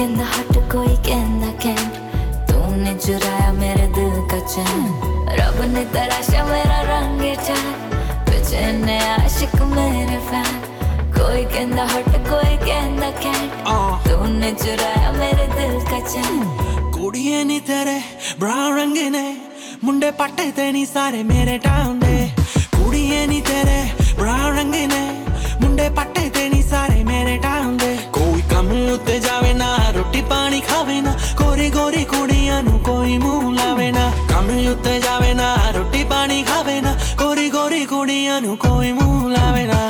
कहंदा हट कोई कहंदा कैंट, तूने चुराया मेरे दिल का चैन। रब ने तराशा मेरा रंग चार, बेचैन आशिक मेरे फैन। कोई कहंदा हट कोई कहंदा कैंट, तूने चुराया मेरे दिल का चैन। कुड़िए नी तेरे ब्राउन रंग ने, मुंडे पट्टे ते नी सारे मेरे टाउन दे। कुड़िए नी तेरे ब्राउन रंग ने, मुंडे पट्टे ते नी सारे मेरे टाउन दे। कोई कम उत्ते जावे ना, रोटी पानी खावे ना, गोरी गोरी कुड़ियां नू कोई मुंह लावे ना। कम उत्ते जावे ना, रोटी पानी खावे ना, गोरी गोरी कुड़ियां नू कोई मुंह लावे ना।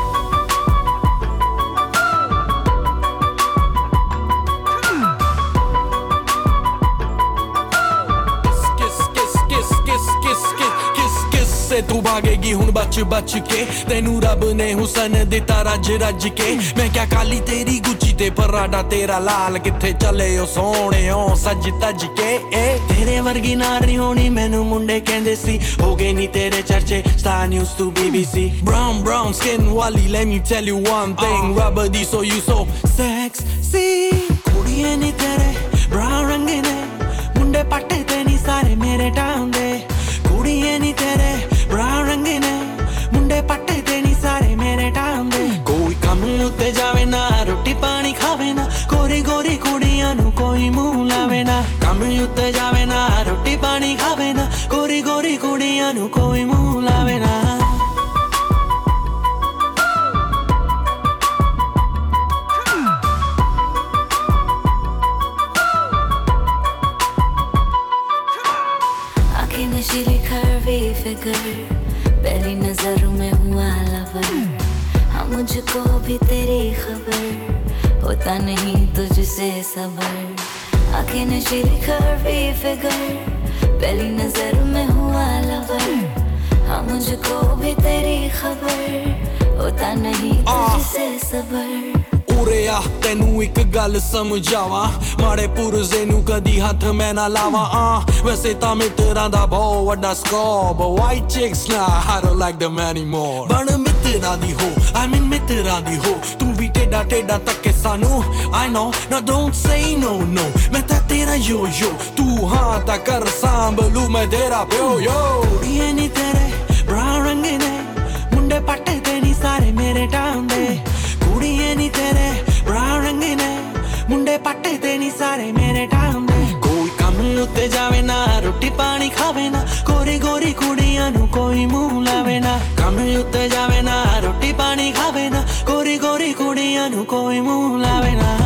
तू भागेगी हुन बच बच के, तेनू रब ने हुसन दिता रज रज के। मैं क्या काली तेरी गुची ते पराडा तेरा लाल, किथे चले ओ सोने ओ सज तज के। तेरे वर्गी नारी होनी मैनू मुंडे कहंदे सी, हो गए नी तेरे चर्चे Star News to BBC। Brown brown skin वाली let me tell you one thing, रब दी so you so sexy। कुड़िए नी तेरे brown रंग ने, मुंडे पट्टे ते नी सारे मेरे टाउन दे। कुड़िए नी तेरे ब्राउन रंग ने, मुंडे पट्टे ते नी सारे मेरे टाउन दे। कोई कम उत्ते जावे ना, रोटी पानी खावे ना, गोरी गोरी कुड़ियां नू कोई मुंह लावे ना। कम उत्ते जावे ना, रोटी पानी खावे ना, गोरी गोरी कुड़ियां नू कोई मुंह लावे ना। आंखें नशीली curvy figure, पहली नजर में हुआ लवर। हाँ मुझको भी तेरी खबर, होता नहीं तुझसे सबर। आंखें नशीली curvy figure, पहली नजर में हुआ लवर। हाँ मुझको भी तेरी खबर, होता नहीं तुझसे सबर। उरे आ तेनू एक गल समझावा, माड़े पुरजे नू कदी हथ मैं ना लावा। वैसे तां मित्तरां दा बहुत वड्डा scope, white chicks nah I don't like them anymore। बन मित्तरां दी हो I mean मित्तरां दी हो, तू भी टेढ़ा टेढ़ा तके सानू I know now don't say no no। मैं तां तेरा यो यो, तू हाँ तां कर सांभलू मैं तेरा प्यो यो। कुड़िए नी तेरे ब्राउन रंग ने, मुंडे पट्टे ते नी सारे मेरे टाउन दे। कुड़िए नी तेरे ब्राउन रंग ने, मुंडे पट्टे ते नी सारे मेरे टाउन दे। कोई कम उत्ते जावे ना, रोटी पानी खावे ना, गोरी गोरी कुड़ियां नू कोई मुंह लावे ना। कम उत्ते जावे ना, रोटी पानी खावे ना, गोरी गोरी कुड़ियां नू कोई मुंह लावे ना।